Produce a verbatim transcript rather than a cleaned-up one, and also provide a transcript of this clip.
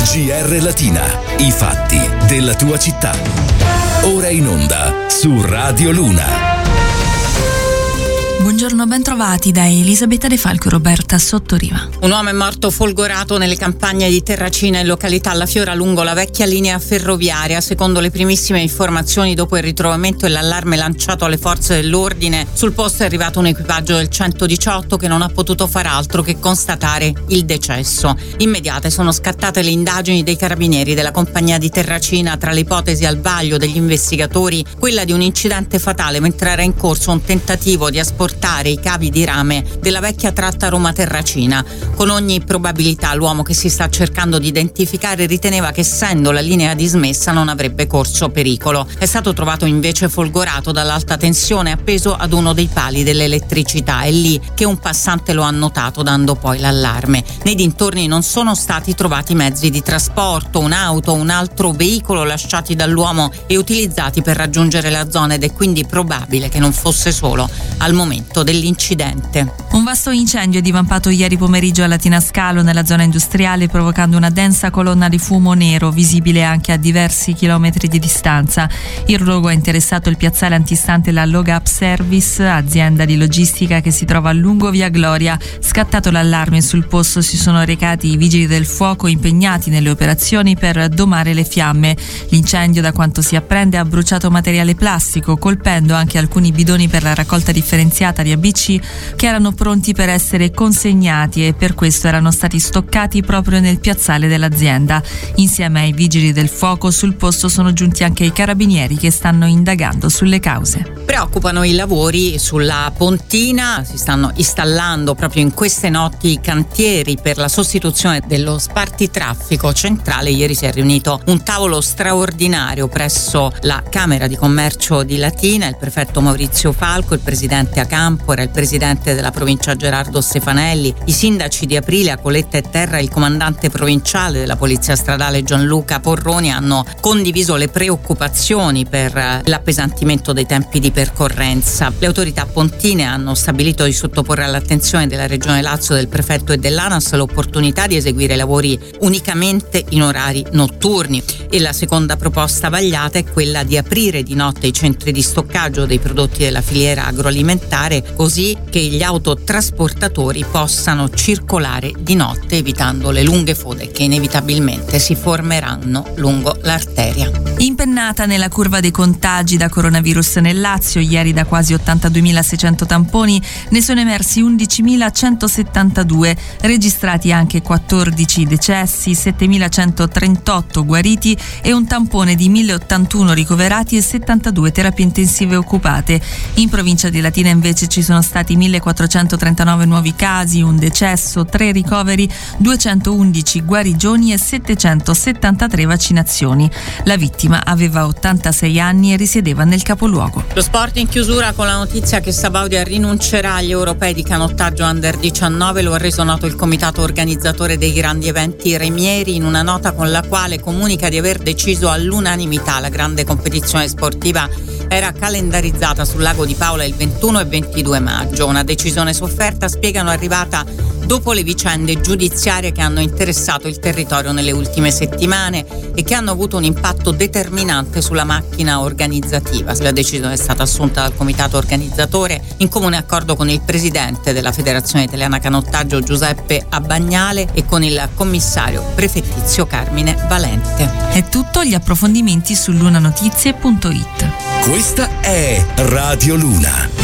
G R Latina, i fatti della tua città. Ora in onda su Radio Luna. Buongiorno, ben trovati da Elisabetta De Falco e Roberta Sottoriva. Un uomo è morto folgorato nelle campagne di Terracina in località La Fiora lungo la vecchia linea ferroviaria. Secondo le primissime informazioni, dopo il ritrovamento e l'allarme lanciato alle forze dell'ordine, sul posto è arrivato un equipaggio del centodiciotto che non ha potuto far altro che constatare il decesso. Immediate sono scattate le indagini dei carabinieri della compagnia di Terracina. Tra le ipotesi al vaglio degli investigatori, quella di un incidente fatale mentre era in corso un tentativo di asportare i cavi di rame della vecchia tratta Roma-Terracina. Con ogni probabilità l'uomo che si sta cercando di identificare riteneva che, essendo la linea dismessa, non avrebbe corso pericolo. È stato trovato invece folgorato dall'alta tensione appeso ad uno dei pali dell'elettricità. È lì che un passante lo ha notato, dando poi l'allarme. Nei dintorni non sono stati trovati mezzi di trasporto, un'auto o un altro veicolo lasciati dall'uomo e utilizzati per raggiungere la zona, ed è quindi probabile che non fosse solo al momento dell'incidente. Un vasto incendio è divampato ieri pomeriggio a Latina Scalo, nella zona industriale, provocando una densa colonna di fumo nero visibile anche a diversi chilometri di distanza. Il rogo ha interessato il piazzale antistante la Logap Service, azienda di logistica che si trova a lungo via Gloria. Scattato l'allarme, sul posto si sono recati i vigili del fuoco impegnati nelle operazioni per domare le fiamme. L'incendio, da quanto si apprende, ha bruciato materiale plastico, colpendo anche alcuni bidoni per la raccolta differenziata di A B C che erano pronti per essere consegnati e per questo erano stati stoccati proprio nel piazzale dell'azienda. Insieme ai vigili del fuoco sul posto sono giunti anche i carabinieri che stanno indagando sulle cause. Preoccupano i lavori sulla Pontina, si stanno installando proprio in queste notti i cantieri per la sostituzione dello spartitraffico centrale. Ieri si è riunito un tavolo straordinario presso la Camera di Commercio di Latina, il prefetto Maurizio Falco, il presidente Acampora, il presidente della provincia Gerardo Stefanelli, i sindaci di Aprilia, Coletta e Terra e il comandante provinciale della Polizia Stradale Gianluca Porroni hanno condiviso le preoccupazioni per l'appesantimento dei tempi di percorrenza. Le autorità pontine hanno stabilito di sottoporre all'attenzione della Regione Lazio, del prefetto e dell'ANAS l'opportunità di eseguire lavori unicamente in orari notturni, e la seconda proposta vagliata è quella di aprire di notte i centri di stoccaggio dei prodotti della filiera agroalimentare, così che gli autotrasportatori possano circolare di notte, evitando le lunghe fode che inevitabilmente si formeranno lungo l'arteria. Impennata nella curva dei contagi da coronavirus nel Lazio, ieri da quasi ottantaduemilaseicento tamponi ne sono emersi undicimilacentossettantadue, registrati anche quattordici decessi, settemilacentotrentotto guariti e un tampone di mille ottantuno ricoverati e settantadue terapie intensive occupate. In provincia di Latina invece ci sono stati millequattrocentotrentanove nuovi casi, un decesso, tre ricoveri, duecentoundici guarigioni e settecentosettantatré vaccinazioni. La vittima aveva ottantasei anni e risiedeva nel capoluogo. Lo sport in chiusura con la notizia che Sabaudia rinuncerà agli europei di canottaggio under diciannove. Lo ha reso noto il comitato organizzatore dei grandi eventi Remieri in una nota con la quale comunica di aver deciso all'unanimità. La grande competizione sportiva era calendarizzata sul lago di Paola il ventuno e ventidue maggio. Una decisione sofferta, spiegano, arrivata dopo le vicende giudiziarie che hanno interessato il territorio nelle ultime settimane e che hanno avuto un impatto determinante sulla macchina organizzativa. La decisione è stata assunta dal comitato organizzatore in comune accordo con il presidente della Federazione Italiana Canottaggio Giuseppe Abbagnale e con il commissario prefettizio Carmine Valente. È tutto, gli approfondimenti su lunanotizie punto it. Questa è Radio Luna.